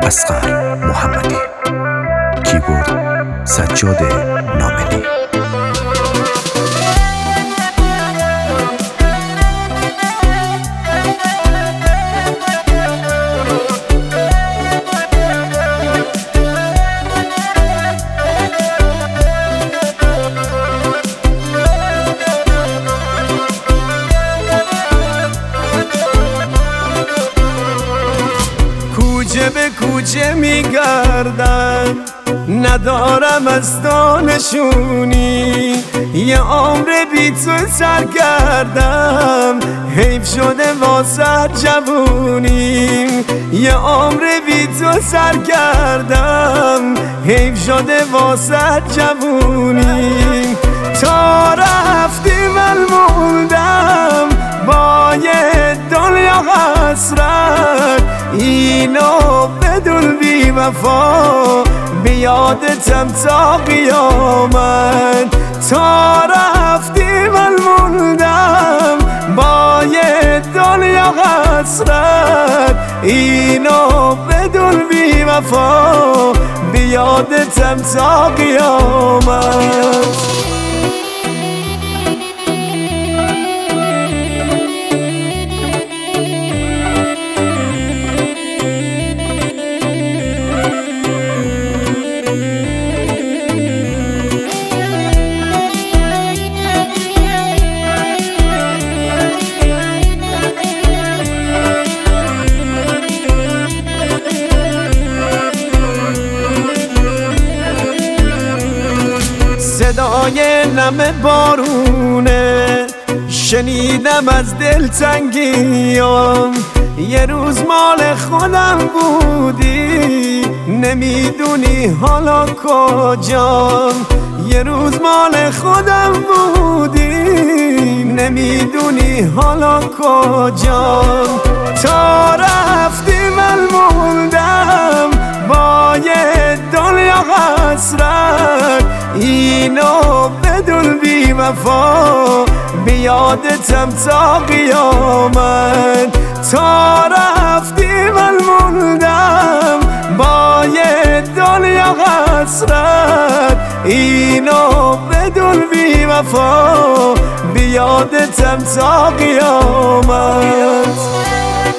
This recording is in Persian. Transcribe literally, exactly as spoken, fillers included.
اصغر محمدی. کیبورد سجاد ناملی. کوچه به کوچه میگردم، ندارم از دانشونی، یه عمر بی تو سرگردم، حیف شده واسه جوونی. یه عمر بی تو سرگردم، حیف شده واسه جوونی. تا رفتی من موندم با یه دنیا حسرت، اینو بدون بی وفا بیادتم تا قیامت. تا رفتی من موندم با یه دنیا حسرت، اینو بدون بی وفا بیادتم تا قیامت. صدای نم بارونه شنیدم از دلتنگیام، یه روز مال خودم بودی نمیدونی حالا کجام. یه روز مال خودم بودی نمیدونی حالا کجام. تا رفتی من موندم با یه دنیا حسرت، اینو بدون بی وفا بیادتم تا قیامت. تا رفتی من موندم با یه دنیا حسرت، اینو بدون بی وفا بیادتم تا قیامت.